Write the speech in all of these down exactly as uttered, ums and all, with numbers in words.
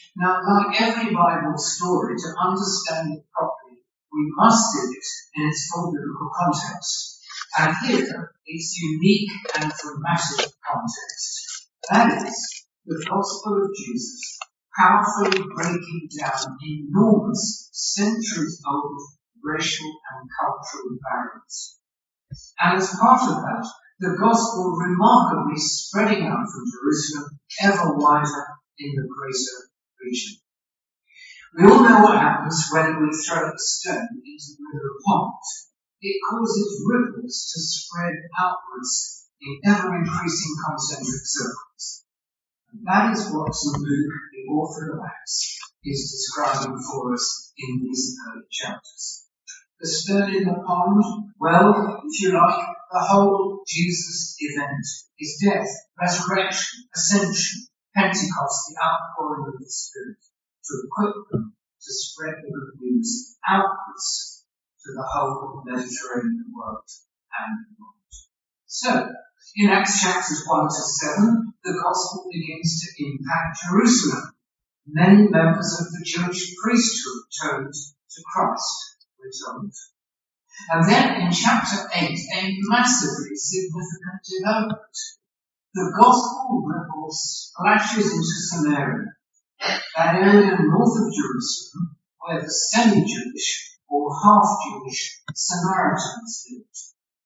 Now, like every Bible story, to understand it properly, we must see it in its full biblical context. And here, its unique and dramatic context. That is, the gospel of Jesus powerfully breaking down enormous, centuries-old racial and cultural barriers. And as part of that, the gospel remarkably spreading out from Jerusalem ever wider in the greater region. We all know what happens when we throw a stone into the river pond. It causes ripples to spread outwards in ever-increasing concentric circles. And that is what Saint Luke, the author of Acts, is describing for us in these early chapters. The stone in the pond, well, if you like, the whole Jesus event, his death, resurrection, ascension, Pentecost, the outpouring of the Spirit, to equip them to spread the good news outwards to the whole Mediterranean world and beyond. So, in Acts chapters one to seven, the gospel begins to impact Jerusalem. Many members of the Jewish priesthood turned to Christ, we're told. And then in chapter eight, a massively significant development. The gospel ripple splashes into Samaria, that area north of Jerusalem where the semi-Jewish or half-Jewish Samaritans lived.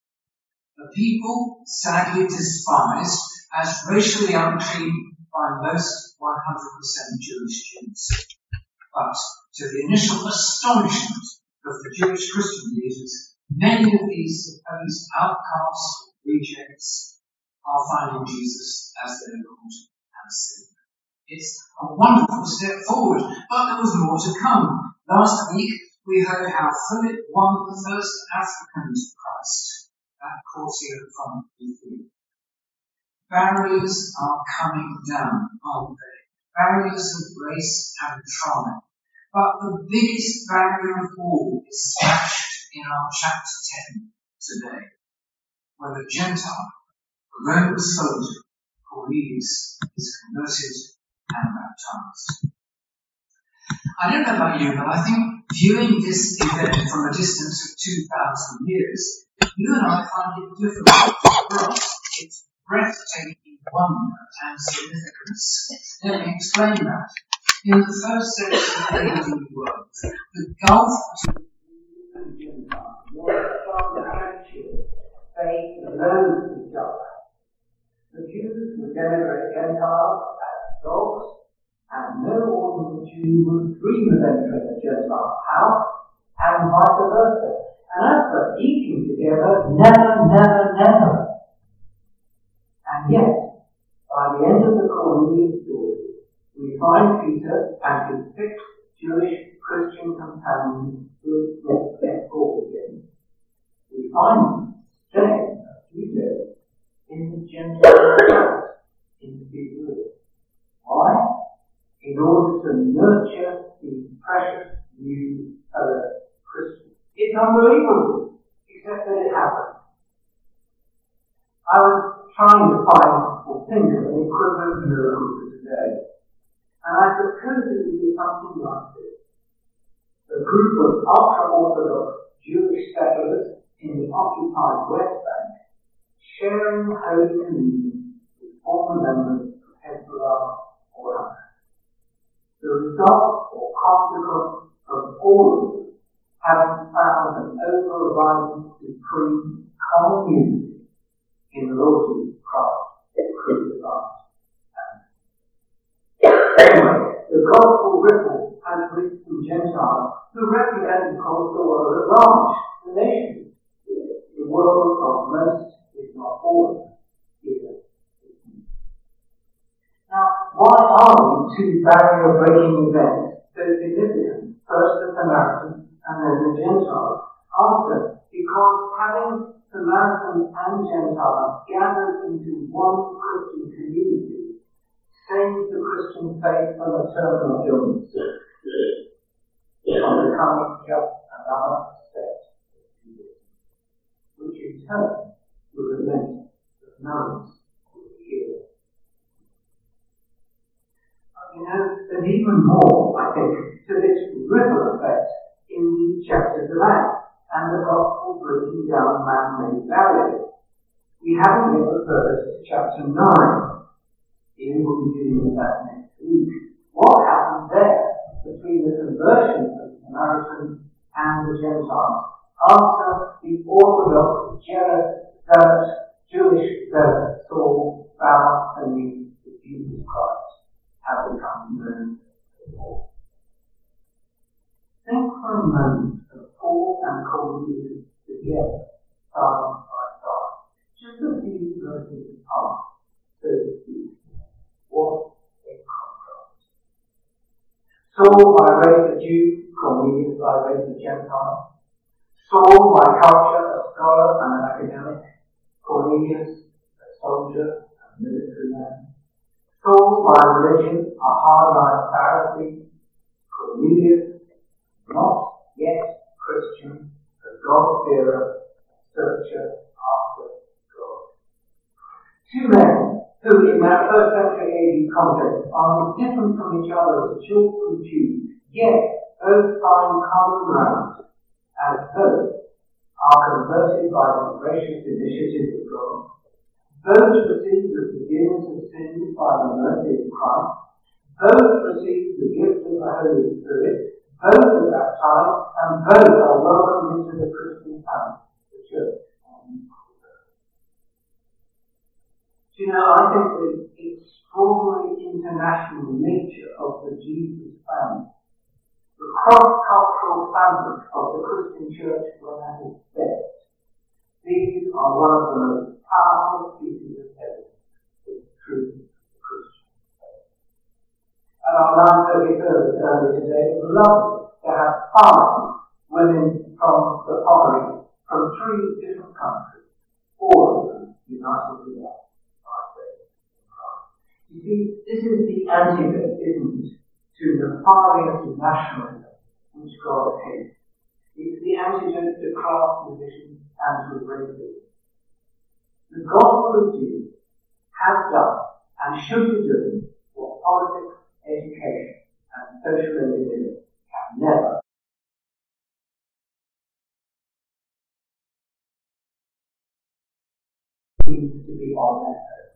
A people sadly despised as racially unclean by most one hundred percent Jewish Jews. But to the initial astonishment of the Jewish Christian leaders, many of these supposed outcasts or rejects are finding Jesus as their Lord and Saviour. It's a wonderful step forward, but there was more to come. Last week we heard how Philip won the first African to Christ, that courtier from Ethiopia. Barriers are coming down, aren't they? Barriers of race and tribe. But the biggest barrier of all is smashed in our chapter ten today, where the Gentile, the Roman soldier, Cornelius, is converted and baptized. I don't know about you, but I think viewing this event from a distance of two thousand years, you and I find it difficult. For us, it's breathtaking wonder and significance. Let me explain that. In the first century A D world, the gulf between Jew and Gentile was fundamental. They loathed each other. The Jews would denigrate Gentiles as dogs, and no ordinary Jew would dream of entering a Gentile house, and vice versa. And as for eating together, never, never, never. And yet, by the end of the Cornelius story, we find Peter and his six Jewish Christian companions who had left off again. We find them staying a few days in the Gentile house in the big room. Why? In order to nurture these precious new fellow Christians. It's unbelievable, except that it happened. I was trying to find or think of an equivalent miracle for today. And I suppose it would be something like this. A group of ultra-Orthodox Jewish settlers in the occupied West Bank sharing Holy Communion with former members of Hezbollah or Hamas. The result or consequence of all of this having found an overriding supreme common unity in the Lord Jesus Christ crucified. Anyway, the gospel ripple has reached some Gentiles who represent, of course, the world at large, the nation, the world of most, if not all, here. Now, why are these two barrier-breaking events so significant? First the Samaritans and then the Gentiles. Answer, because having Samaritans and Gentiles gathered into one Christian community saves the Christian faith from a terminal illness, from becoming just another sect of Judaism, which in turn would have meant that nuns would heal. you know, there's even more, I think, to this ripple effect in the chapters of Acts and the gospel breaking down man-made barriers. We haven't yet referred to chapter nine. Ian will be dealing with that next week. What happened there between the conversion of the Samaritans and the Gentiles after the Orthodox Jewish zealot Saul found the need of Jesus Christ have become known to all. Think for a moment of Paul and Cornelius together, side by side. Just a few verses apart, so to speak. What a contrast. Saul by race a Jew, Cornelius by race a Gentile. Saul by culture a scholar and an academic. Cornelius a soldier and military man. Saul by religion a hard-line Pharisee. Cornelius not yet Christian, a God-fearer, a searcher after God. Two men who, in that first century A D context, are different from each other as children of Jews, yet both find common ground, as both are converted by the gracious initiative of God. Both receive the forgiveness of sins by the mercy of Christ. Both receive the gift of the Holy Spirit. Both are baptized, and both are welcomed into the Christian family, the church. Do you know, I think the extraordinary international nature of the Jesus family, the cross-cultural fabric of the Christian church when at its best, these are one of the most powerful pieces of evidence for the truth of the Christian faith. At our nine thirty service earlier today, it was lovely to have five women from the Pottery from three different countries, all of them united together by faith in Christ. You see, this is the antidote, isn't it, to nefarious nationalism which God hates. It's the antidote to class division and to racism. The gospel of Jesus has done and should be doing what politics, education, and social engineering can never. Seems to be on their own.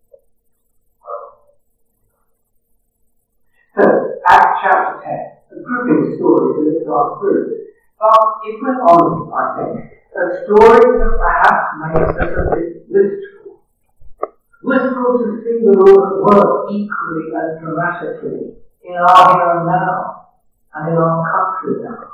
So, Acts chapter ten, a gripping story to lift our spirits. But if we're honest, I think, a story that perhaps makes us a bit wistful. Wistful to see the Lord at work equally as dramatically in our here and now, and in our country now.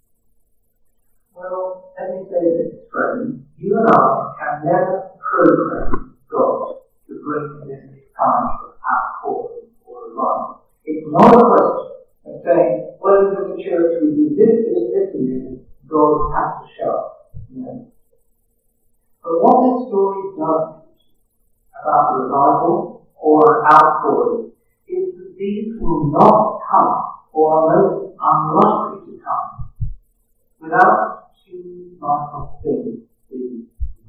Well, let me say this, friends. You and I can never program God to bring this kind of outpouring or revival. It's not a question of saying, well, in the church we do this, this, this, and this, God has to show up. No. But what this story does about revival or outpouring is that these will not come, or are most unlikely to come, without two vital things being.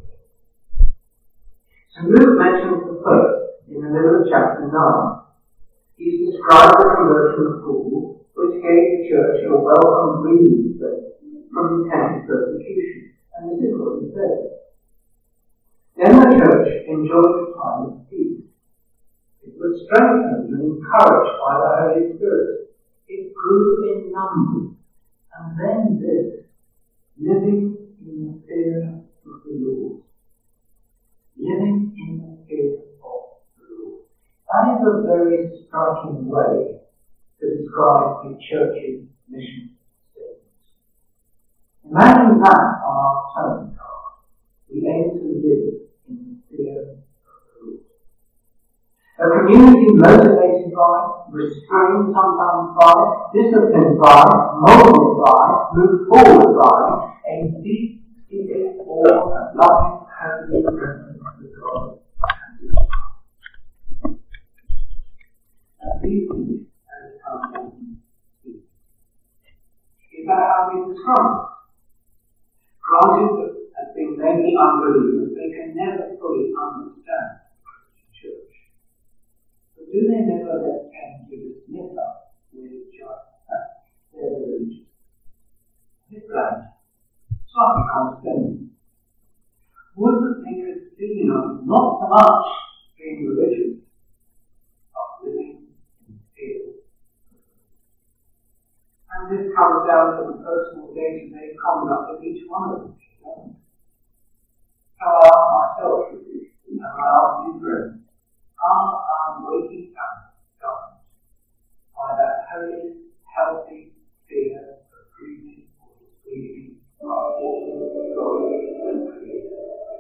So Luke mentions the first in the middle of chapter nine. He's described the conversion of Paul, which gave the church a welcome breathing space from intense persecution. And this is what he says. Then the church enjoyed a time of peace. It was strengthened and encouraged by the Holy Spirit. It grew in numbers. And then this, living in the fear of the Lord. Living in the fear of the Lord. That is a very striking way to describe the church's mission statement. Imagine that on our tone card. We aim to live in the fear of the Lord. A community motivated by, restrained sometimes by, disciplined by, molded by, moved forward by a deep-seated awe and loving, happy presence of God and His Father. And these things have come on peace. Is that how we describe it? Granted that as being many unbelievers, they can never fully understand the Christian church. But do they never let pain give us much being religious of living in fear. And this comes down to the personal day-to-day conduct of each one of us. So I ask myself, and I ask you, friends, are our waking up governed by that holy, healthy fear of grieving or displeasing our awesome God and Creator?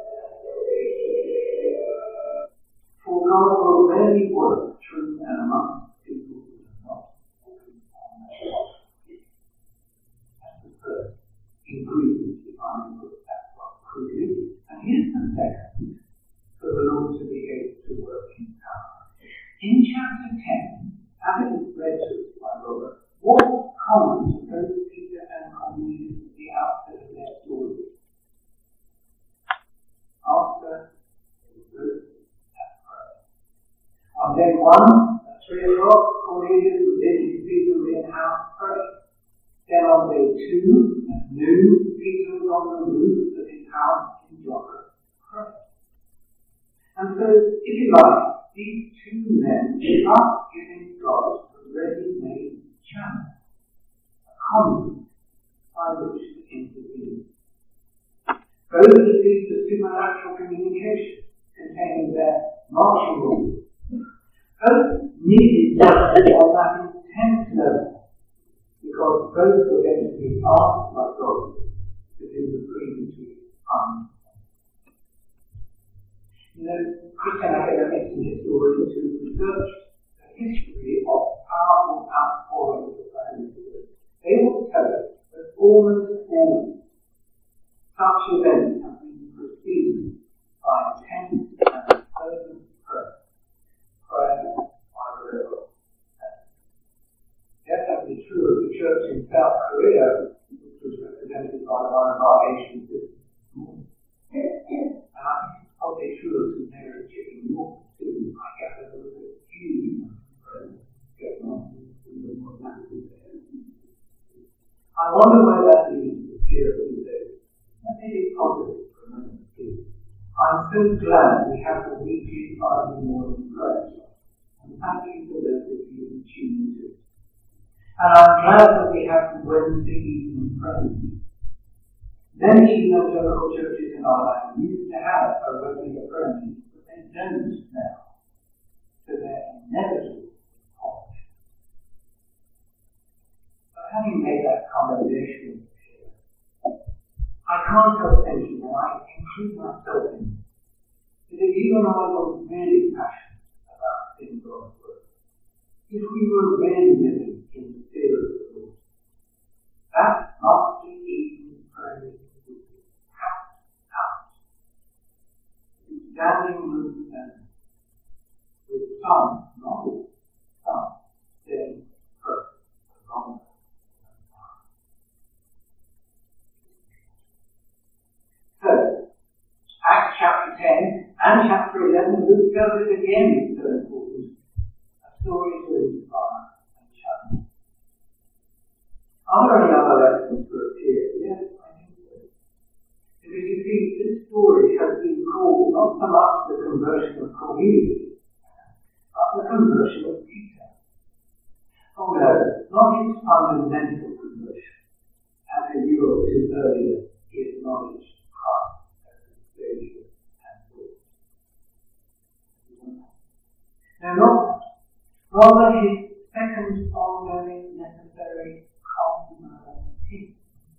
For God will rarely work through and amongst people who are not walking on that path. That's the first ingredient if I can put that what created. And here's the second, for the Lord to be able to work in power. In chapter ten, as it was read to us by Robert, what common to both Peter and Cornelius at the outset of their story? After they wrote that prayer. On day one, at three o'clock, Cornelius was in his Peter in house praying. Then on day two, at noon, Peter was on the roof of his house in Joppa praying. And so, if you like, these two men are giving God a ready-made channel, a conduit by which to intervene. Both received the supernatural communication containing their martial rules. Both needed justice on that intense level, because both were going to be asked by God to do the previously undone. You know, Christian academics and historians who research the history of powerful outpourings of the Holy Spirit, they will tell us that almost always such events have been preceded by intense and fervent prayer, prayer by the Lord. That's actually true of the church in South Korea, which was represented by one of our Asian sisters. And I think it's probably true of some there in Chicken North too. I gather there was a huge prayer going on in the North Atlantic there. I wonder where that leads us here these days. Let me be positive for a moment, please. I'm so glad we have the weekly Friday morning prayer. And thank you for those of you who tune into it. And I'm glad that we have the Wednesday evening prayer. Many evangelical churches in our land used to have a regular prayer meeting, but they don't now, to their inevitable cost. But having made that commendation here, I can't help thinking, and I include myself in, that if you and I were really passionate about seeing God's word, if we were really living in the fear of the Lord, that monthly evening prayer meeting would be packed out, standing room and with some, not all, some, saying prayer along So, Acts chapter ten and chapter eleven, Luke tells it again, so important. A story to inspire and challenge. Are there any other lessons for us here? Yes, I think so. Because you see, this story has been called not so much the conversion of Cornelius, but the conversion of Peter. Oh no, not his fundamental conversion. As a year or two earlier, he acknowledged Christ as his Saviour and Lord. No, not that. Rather, his second ongoing necessary conversion.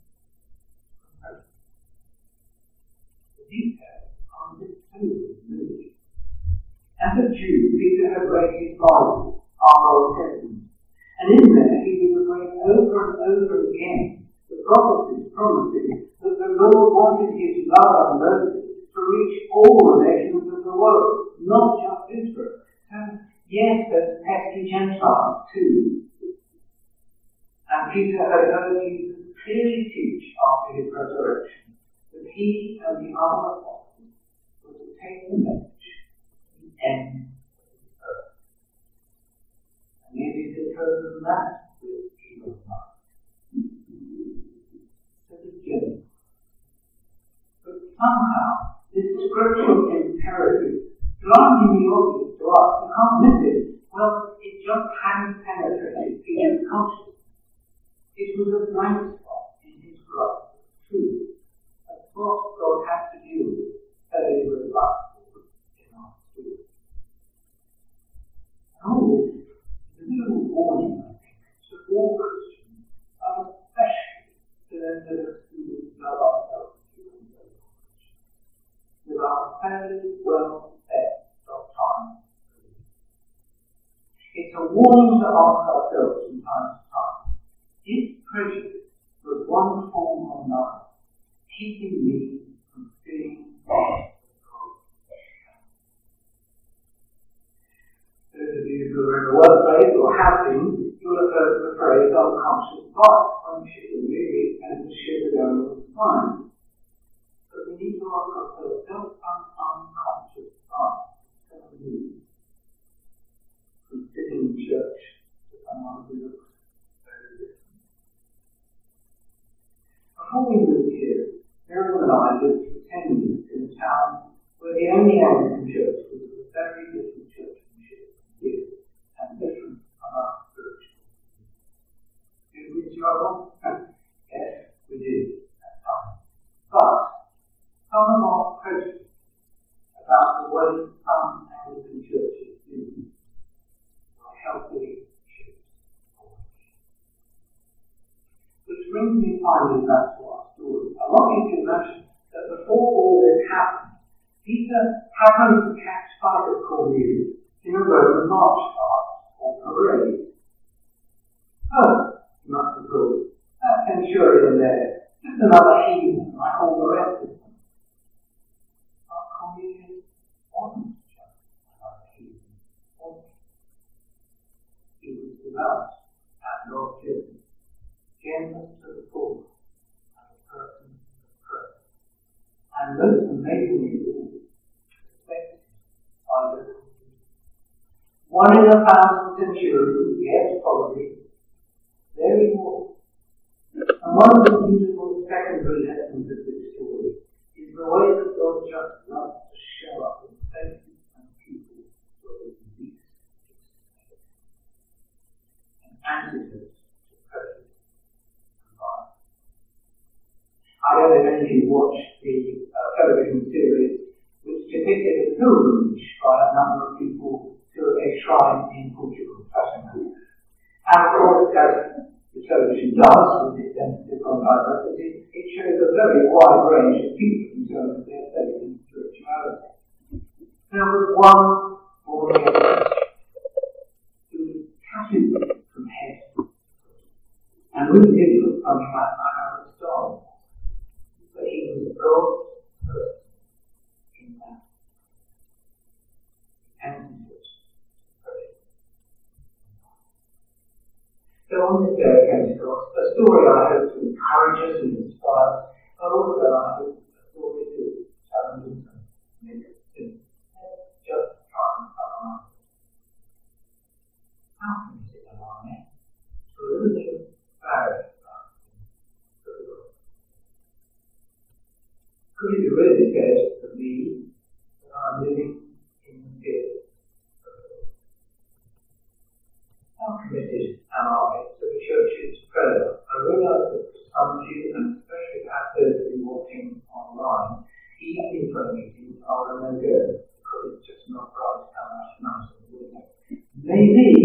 The details are a bit too moving. As a Jew, Peter had read his Bible, our Old Testament, and in there he was read over and over again the prophecies promising that the Lord wanted his love and mercy to reach all the nations of the world, not just Israel. So, yes, there's pesky Gentiles too. And Peter had heard Jesus clearly teach after his resurrection that he and the other apostles were to take the message to the end of the earth. And yet it is further than that with Elon Musk. So the journey. But somehow, this scriptural imperative penetrated Peter's conscience. It was a blind spot in his grasp of truth. That's what God had to do with very reluctantly in our story. And all this is a little warning, I think, to all Christians, but especially to those who love ourselves during those Christians, with our fairly well set doctrine. It's a warning to ask ourselves from time to time, is prejudice of one form or another keeping me from being part of God? Those of you who are in the workplace or have been, you'll have heard the phrase unconscious bias, when you should really and the should go all the time. But we need to ask ourselves, does an unconscious bias tell me from sitting in church to someone who looks very different? Before we moved here, Miriam and I lived for ten years in a town where the only Anglican church was a very different churchmanship here and different from our spiritual. Did we struggle? Yes, we did at times. But some of our prejudice about the way some Anglican churches do healthy shifts forward. Which brings me finally back to our story. I want you to imagine that before all this happened, Peter happened to catch sight of Cornelius in a Roman march past or parade. Oh, he must have thought, that centurion there, just another heathen like all the rest of them. But Cornelius wasn't just another heathen, was he? He was devout and God-given, generous to the poor, and a person of prayer. And most amazingly of all, respected by local people. One in a thousand centurions, yes, probably, there he was. And one of the beautiful secondary lessons of this story is the way that God just loves to show up in places and people where we least expect. Antidote to prejudice and violence. I don't know if any of you watched the uh, television series which depicted a pilgrimage by a number of people to a shrine in Portugal, fascinating. And of course, as the television does, with its emphasis on diversity, it shows a very wide range of people in terms of their faith and spirituality. There was one born-again Christian who was tattooed from head to foot, and really did look funny like I have a star. But he was God's person in that. And it was praise. So on this day of Pentecost, a story I hope to encourage us and inspire us, but also I hope a story to challenge us and make us think. Let's just try and come on. How can we sit along it? So a little bit of clarity about the world. Could it be really said to me that I'm living in the fear of the Lord? How committed am I to the church's prayer? I realise that for some of you, and especially perhaps those of you watching online, evening prayer meetings are a no-go because it's just not right to come out tonight. Maybe